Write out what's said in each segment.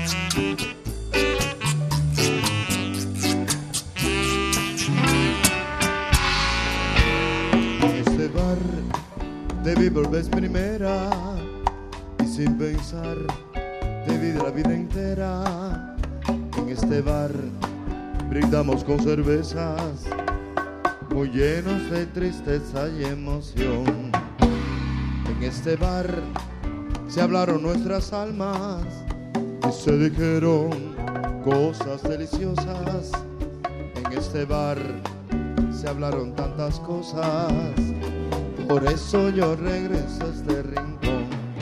Te vi por vez primera y sin pensar te vi de la vida entera. En este bar brindamos con cervezas muy llenos de tristeza y emoción. En este bar se hablaron nuestras almas y se dijeron cosas deliciosas. En este bar se hablaron tantas cosas. Por eso yo regreso a este rincón.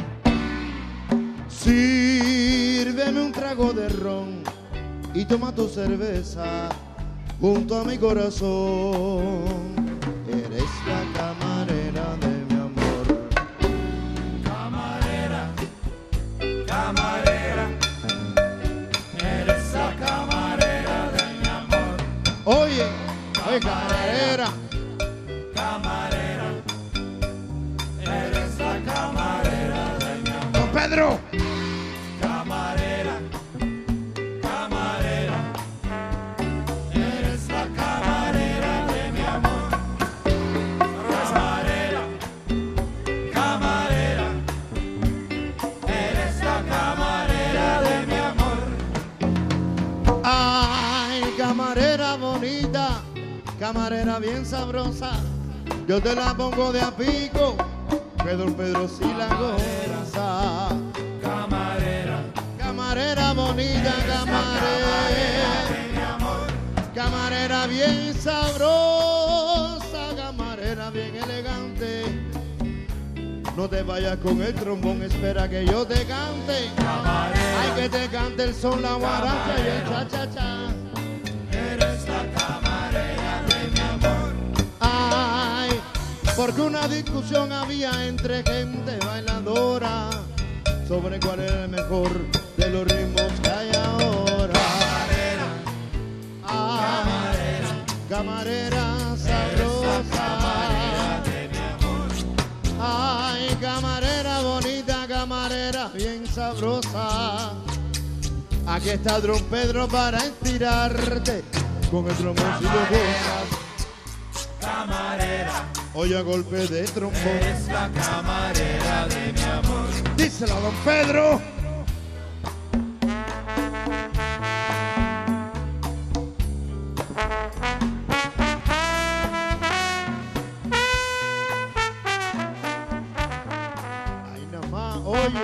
Sírveme un trago de ron y toma tu cerveza junto a mi corazón. Eres la camarera de mi amor. Camarera, camarera, eres la camarera de mi amor. Oye, oye, camarera. Camarera, eres la camarera de mi amor. Don Pedro. Camarera, camarera, eres la camarera de mi amor. Camarera, camarera, eres la camarera de mi amor. Ay, camarera bonita, camarera bien sabrosa, yo te la pongo de a pico, que don Pedro sí la goza. Camarera, Camarera bonita, camarera, camarera bien sabrosa, camarera bien elegante. No te vayas con el trombón, espera que yo te cante. Ay, que te cante el son, la guaracha y el cha-cha-cha. eres la camarera de mi amor. Ay, porque una discusión había entre gente bailadora sobre cuál era el mejor de los ritmos que hay ahora. Camarera, Camarera sabrosa, de mi amor. ay, camarera bonita, camarera bien sabrosa. Aquí está Don Pedro para estirarte con el trombón si lo gozas. Camarera, Oye a golpe de trombón. eres la camarera de mi amor. Díselo a Don Pedro. Ay, nada más, oye.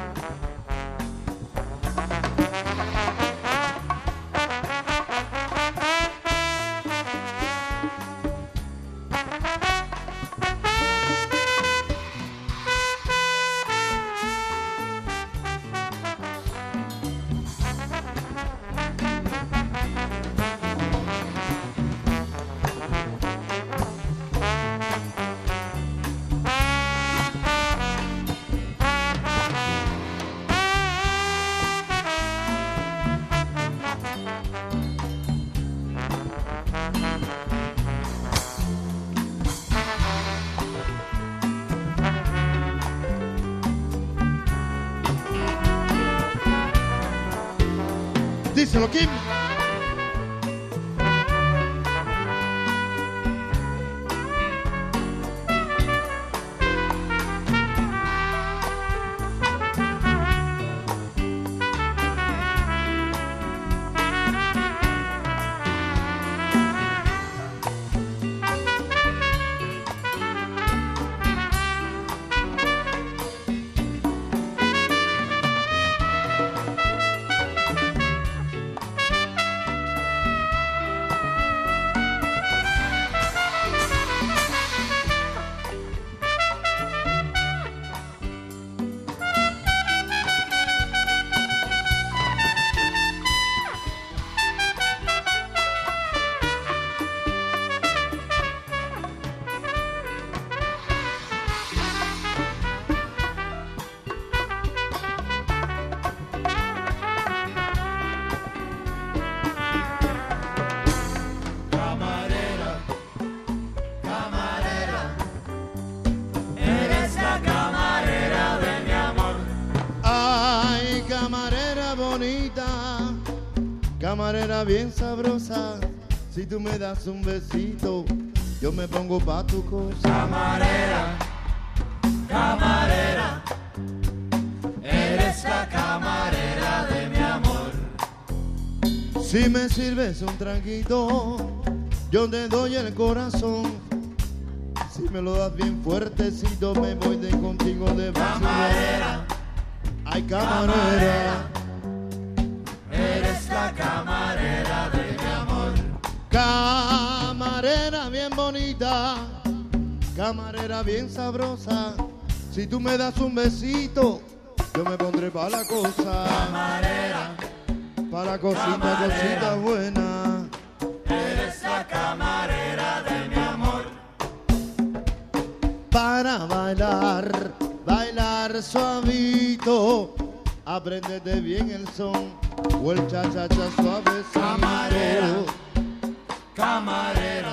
Díselo, Kim. Camarera bien sabrosa, si tú me das un besito, yo me pongo pa' tu cosa. Camarera, camarera, eres la camarera de mi amor. Si me sirves un traguito, yo te doy el corazón. Si me lo das bien fuertecito, me voy de contigo de vacilón. Camarera, Ay, camarera, eres la camarera de mi amor. camarera bien bonita, camarera bien sabrosa. Si tú me das un besito, yo me pondré pa' la cosa. Camarera, Para cosita, camarera, cosita buena. eres la camarera de mi amor. Para bailar, bailar suavito, apréndete bien el son o el cha-cha-cha suavecito. Camarera, camarera,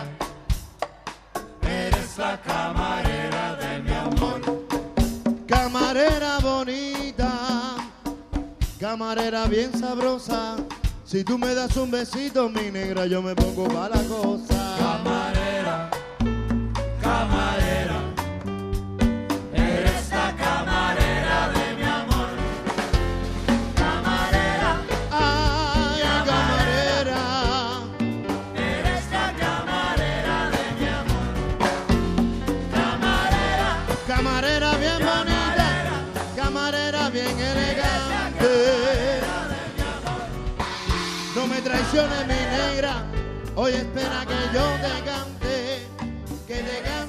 eres la camarera de mi amor. Camarera bonita, camarera bien sabrosa, si tú me das un besito, mi negra, yo me pongo pa' la cosa. Camarera, camarera, eres la camarera de mi amor. Camarera, Ay, camarera, eres la camarera de mi amor. Camarera, camarera bien bonita, camarera bien elegante. No me traiciones, mi negra, hoy espera que yo te cante, que te cante.